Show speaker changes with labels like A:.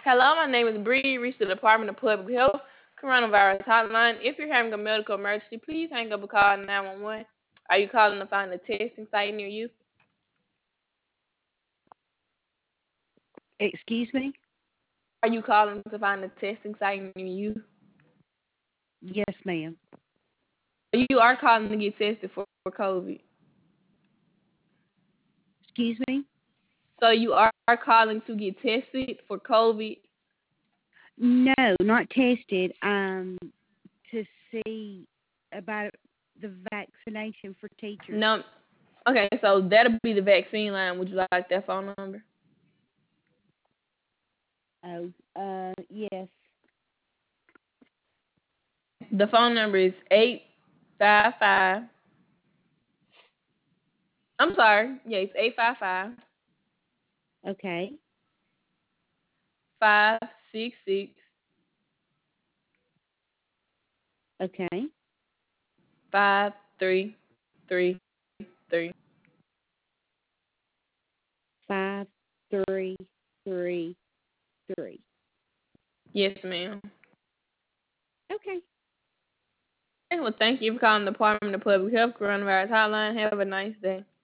A: Hello, my name is Bree. Reached the Department of Public Health Coronavirus Hotline. If you're having a medical emergency, please hang up and call 911. Are you calling to find a testing site near you?
B: Excuse me?
A: Are you calling to find a testing site near you?
B: Yes, ma'am.
A: You are calling to get tested for COVID.
B: Excuse me?
A: So you are calling to get tested for COVID.
B: No, not tested. To see about the vaccination for teachers.
A: No. Okay, so that'll be the vaccine line. Would you like that phone number?
B: Oh, yes.
A: Okay. The phone number is 855. I'm sorry. Yeah, it's 855
B: Okay.
A: 566
B: Okay.
A: 5333.
B: 5333.
A: Yes, ma'am.
B: Okay.
A: Okay, well, thank you for calling the Department of Public Health Coronavirus Hotline. Have a nice day.